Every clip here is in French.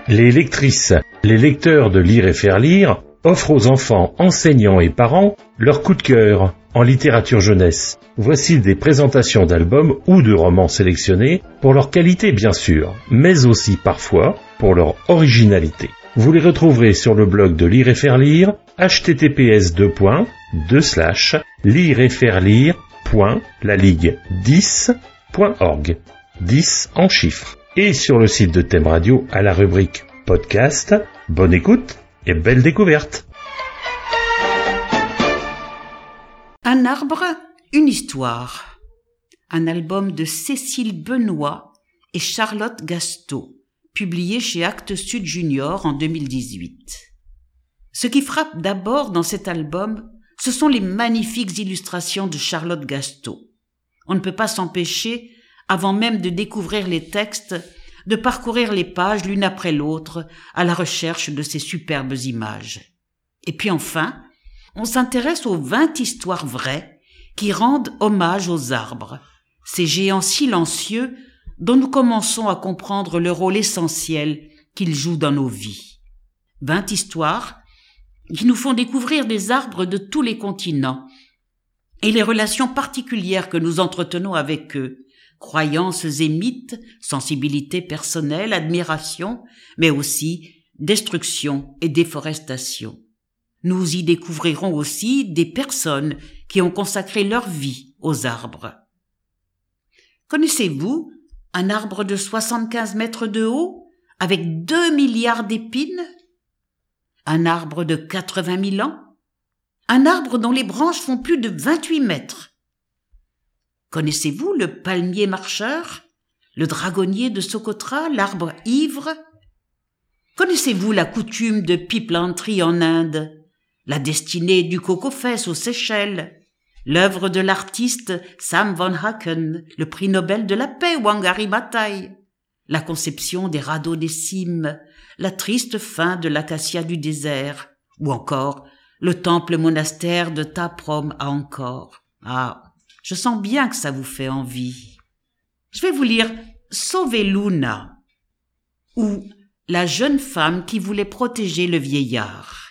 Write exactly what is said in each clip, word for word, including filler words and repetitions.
Les lectrices, les lecteurs de Lire et faire lire offrent aux enfants, enseignants et parents leur coup de cœur en littérature jeunesse. Voici des présentations d'albums ou de romans sélectionnés pour leur qualité bien sûr, mais aussi parfois pour leur originalité. Vous les retrouverez sur le blog de Lire et faire lire, h t t p s deux points deux slash lire et faire lire point la ligue dix point org, dix en chiffres. Et sur le site de Thème Radio à la rubrique podcast. Bonne écoute et belle découverte. Un arbre, une histoire. Un album de Cécile Benoît et Charlotte Gasteau, publié chez Actes Sud Junior en deux mille dix-huit. Ce qui frappe d'abord dans cet album, ce sont les magnifiques illustrations de Charlotte Gasteau. On ne peut pas s'empêcher, avant même de découvrir les textes, de parcourir les pages l'une après l'autre à la recherche de ces superbes images. Et puis enfin, on s'intéresse aux vingt histoires vraies qui rendent hommage aux arbres, ces géants silencieux dont nous commençons à comprendre le rôle essentiel qu'ils jouent dans nos vies. vingt histoires qui nous font découvrir des arbres de tous les continents et les relations particulières que nous entretenons avec eux, croyances et mythes, sensibilité personnelle, admiration, mais aussi destruction et déforestation. Nous y découvrirons aussi des personnes qui ont consacré leur vie aux arbres. Connaissez-vous un arbre de soixante-quinze mètres de haut avec deux milliards d'épines? Un arbre de quatre-vingt mille ans? Un arbre dont les branches font plus de vingt-huit mètres? Connaissez-vous le palmier marcheur, le dragonnier de Socotra, l'arbre ivre? Connaissez-vous la coutume de Piplantree en Inde, la destinée du cocofès aux Seychelles, l'œuvre de l'artiste Sam Van Haken, le prix Nobel de la paix Wangari Maathai, la conception des radeaux des cimes, la triste fin de l'acacia du désert, ou encore le temple monastère de Taprom à Angkor. Ah, je sens bien que ça vous fait envie. Je vais vous lire Sauver Luna, ou La jeune femme qui voulait protéger le vieillard.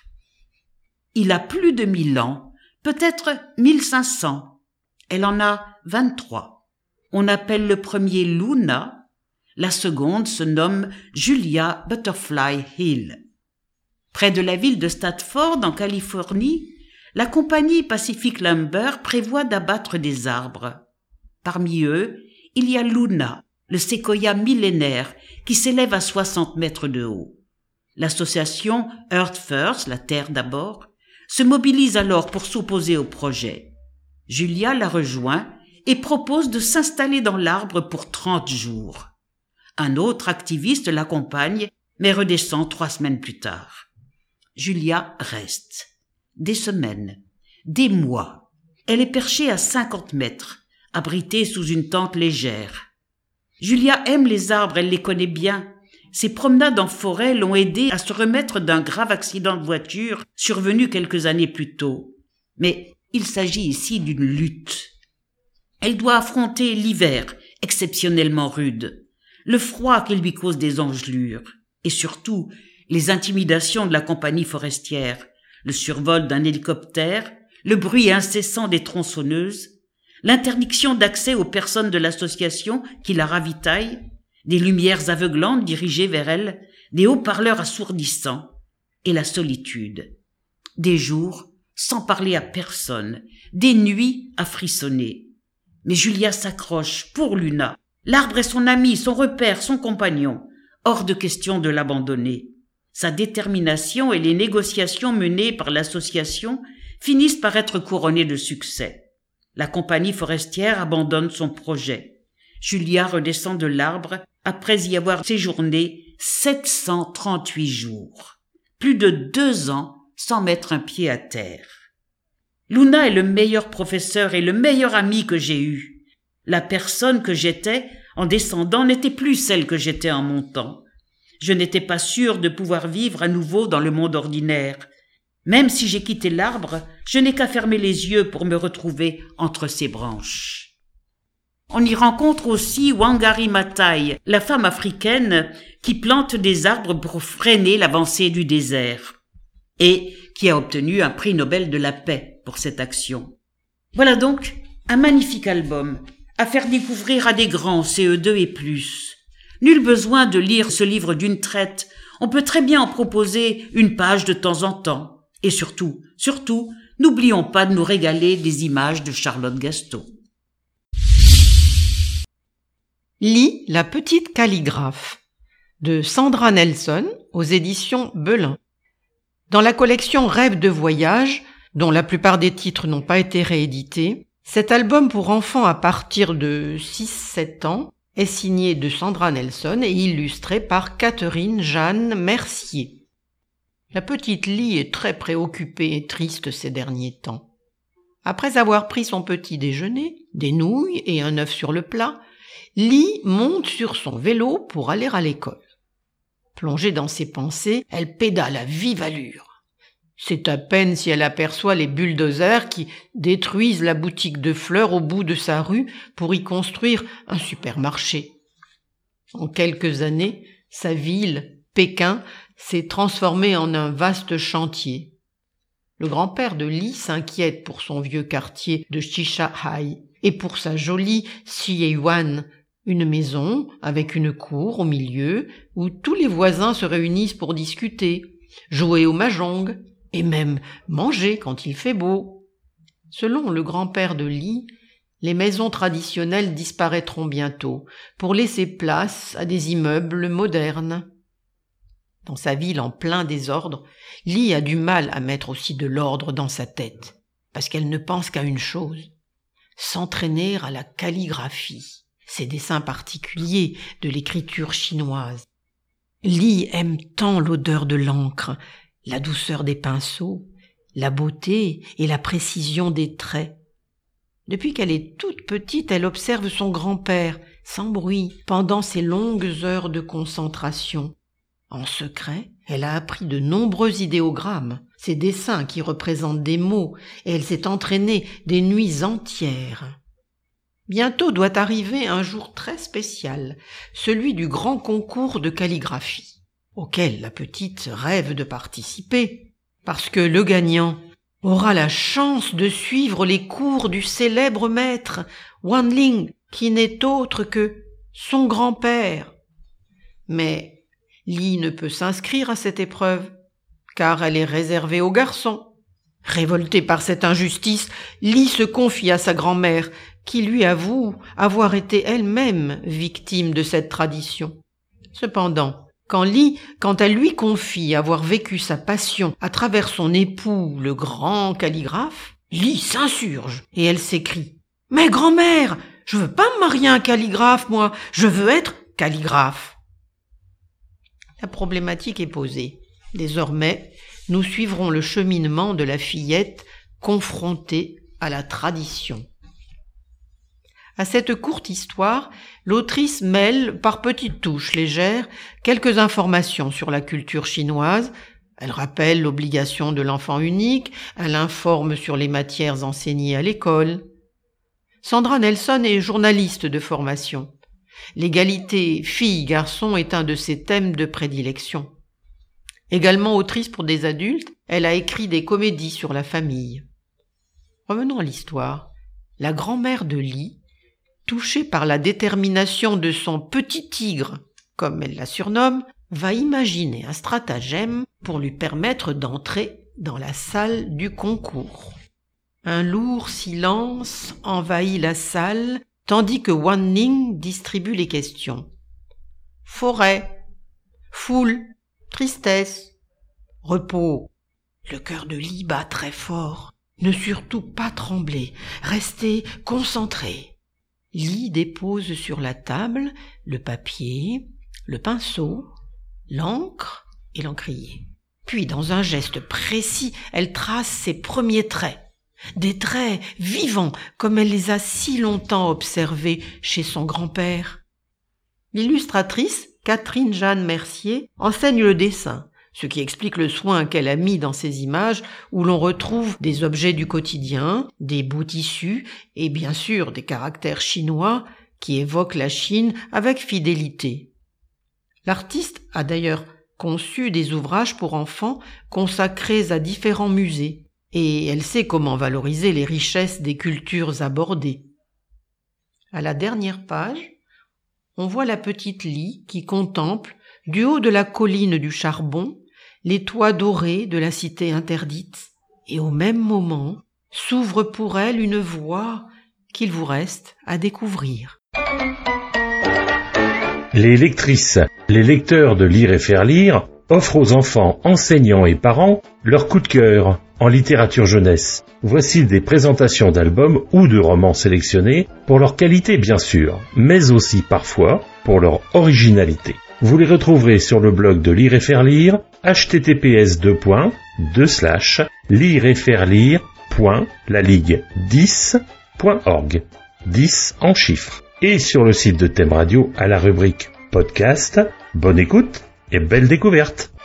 Il a plus de mille ans, peut-être mille cinq cents. Elle en a vingt-trois. On appelle le premier Luna, la seconde se nomme Julia Butterfly Hill. Près de la ville de Stratford, en Californie, la compagnie Pacific Lumber prévoit d'abattre des arbres. Parmi eux, il y a Luna, le séquoia millénaire qui s'élève à soixante mètres de haut. L'association Earth First, la Terre d'abord, se mobilise alors pour s'opposer au projet. Julia la rejoint et propose de s'installer dans l'arbre pour trente jours. Un autre activiste l'accompagne, mais redescend trois semaines plus tard. Julia reste. Des semaines, des mois. Elle est perchée à cinquante mètres, abritée sous une tente légère. Julia aime les arbres, elle les connaît bien. Ses promenades en forêt l'ont aidée à se remettre d'un grave accident de voiture survenu quelques années plus tôt. Mais il s'agit ici d'une lutte. Elle doit affronter l'hiver, exceptionnellement rude, le froid qui lui cause des engelures, et surtout les intimidations de la compagnie forestière, le survol d'un hélicoptère, le bruit incessant des tronçonneuses, l'interdiction d'accès aux personnes de l'association qui la ravitaillent, des lumières aveuglantes dirigées vers elle, des haut-parleurs assourdissants, et la solitude. Des jours sans parler à personne, des nuits à frissonner. Mais Julia s'accroche pour Luna. L'arbre est son ami, son repère, son compagnon. Hors de question de l'abandonner. Sa détermination et les négociations menées par l'association finissent par être couronnées de succès. La compagnie forestière abandonne son projet. Julia redescend de l'arbre après y avoir séjourné sept cent trente-huit jours. Plus de deux ans sans mettre un pied à terre. Luna est le meilleur professeur et le meilleur ami que j'ai eu. La personne que j'étais en descendant n'était plus celle que j'étais en montant. Je n'étais pas sûre de pouvoir vivre à nouveau dans le monde ordinaire. Même si j'ai quitté l'arbre, je n'ai qu'à fermer les yeux pour me retrouver entre ses branches. On y rencontre aussi Wangari Maathai, la femme africaine qui plante des arbres pour freiner l'avancée du désert et qui a obtenu un prix Nobel de la paix pour cette action. Voilà donc un magnifique album à faire découvrir à des grands C E deux et plus. Nul besoin de lire ce livre d'une traite, on peut très bien en proposer une page de temps en temps. Et surtout, surtout, n'oublions pas de nous régaler des images de Charlotte Gastaud. Lis la petite calligraphe de Sandra Nelson aux éditions Belin. Dans la collection Rêves de voyage, dont la plupart des titres n'ont pas été réédités, cet album pour enfants à partir de six sept ans est signé de Sandra Nelson et illustré par Catherine Jeanne Mercier. La petite Lie est très préoccupée et triste ces derniers temps. Après avoir pris son petit déjeuner, des nouilles et un œuf sur le plat, Lie monte sur son vélo pour aller à l'école. Plongée dans ses pensées, elle pédale à vive allure. C'est à peine si elle aperçoit les bulldozers qui détruisent la boutique de fleurs au bout de sa rue pour y construire un supermarché. En quelques années, sa ville, Pékin, s'est transformée en un vaste chantier. Le grand-père de Lie s'inquiète pour son vieux quartier de Shishahai et pour sa jolie Xiyuan, une maison avec une cour au milieu où tous les voisins se réunissent pour discuter, jouer au mahjong et même manger quand il fait beau. Selon le grand-père de Lie, les maisons traditionnelles disparaîtront bientôt pour laisser place à des immeubles modernes. Dans sa ville en plein désordre, Lie a du mal à mettre aussi de l'ordre dans sa tête, parce qu'elle ne pense qu'à une chose, s'entraîner à la calligraphie, ces dessins particuliers de l'écriture chinoise. Lie aime tant l'odeur de l'encre, la douceur des pinceaux, la beauté et la précision des traits. Depuis qu'elle est toute petite, elle observe son grand-père, sans bruit, pendant ses longues heures de concentration. En secret, elle a appris de nombreux idéogrammes, ces dessins qui représentent des mots, et elle s'est entraînée des nuits entières. Bientôt doit arriver un jour très spécial, celui du grand concours de calligraphie, auquel la petite rêve de participer, parce que le gagnant aura la chance de suivre les cours du célèbre maître Wan Ling, qui n'est autre que son grand-père. Mais Lie ne peut s'inscrire à cette épreuve, car elle est réservée aux garçons. Révoltée par cette injustice, Lie se confie à sa grand-mère, qui lui avoue avoir été elle-même victime de cette tradition. Cependant, quand Lie, quand elle lui confie avoir vécu sa passion à travers son époux, le grand calligraphe, Lie s'insurge et elle s'écrie « Mais grand-mère, je veux pas me marier à un calligraphe, moi, je veux être calligraphe !» La problématique est posée. Désormais, nous suivrons le cheminement de la fillette confrontée à la tradition. À cette courte histoire, l'autrice mêle, par petites touches légères, quelques informations sur la culture chinoise. Elle rappelle l'obligation de l'enfant unique, elle informe sur les matières enseignées à l'école. Sandra Nelson est journaliste de formation. L'égalité filles-garçons est un de ses thèmes de prédilection. Également autrice pour des adultes, elle a écrit des comédies sur la famille. Revenons à l'histoire. La grand-mère de Lie, touchée par la détermination de son petit tigre, comme elle la surnomme, va imaginer un stratagème pour lui permettre d'entrer dans la salle du concours. Un lourd silence envahit la salle, tandis que Wan Ling distribue les questions. Forêt, foule, tristesse, repos. Le cœur de Lie bat très fort. Ne surtout pas trembler, restez concentré. Lie dépose sur la table le papier, le pinceau, l'encre et l'encrier. Puis, dans un geste précis, elle trace ses premiers traits. Des traits vivants, comme elle les a si longtemps observés chez son grand-père. L'illustratrice, Catherine Jeanne Mercier, enseigne le dessin, ce qui explique le soin qu'elle a mis dans ces images où l'on retrouve des objets du quotidien, des bouts tissus et bien sûr des caractères chinois qui évoquent la Chine avec fidélité. L'artiste a d'ailleurs conçu des ouvrages pour enfants consacrés à différents musées et elle sait comment valoriser les richesses des cultures abordées. À la dernière page, on voit la petite Lie qui contemple, du haut de la colline du Charbon, les toits dorés de la cité interdite, et au même moment s'ouvre pour elle une voie qu'il vous reste à découvrir. Les lectrices, les lecteurs de Lire et faire lire offrent aux enfants, enseignants et parents leur coup de cœur en littérature jeunesse. Voici des présentations d'albums ou de romans sélectionnés pour leur qualité bien sûr, mais aussi parfois pour leur originalité. Vous les retrouverez sur le blog de Lire et faire lire, h t t p s deux points deux slash lire et faire lire point la ligue dix point org, dix en chiffres, et sur le site de Thème Radio à la rubrique podcast. Bonne écoute et belle découverte.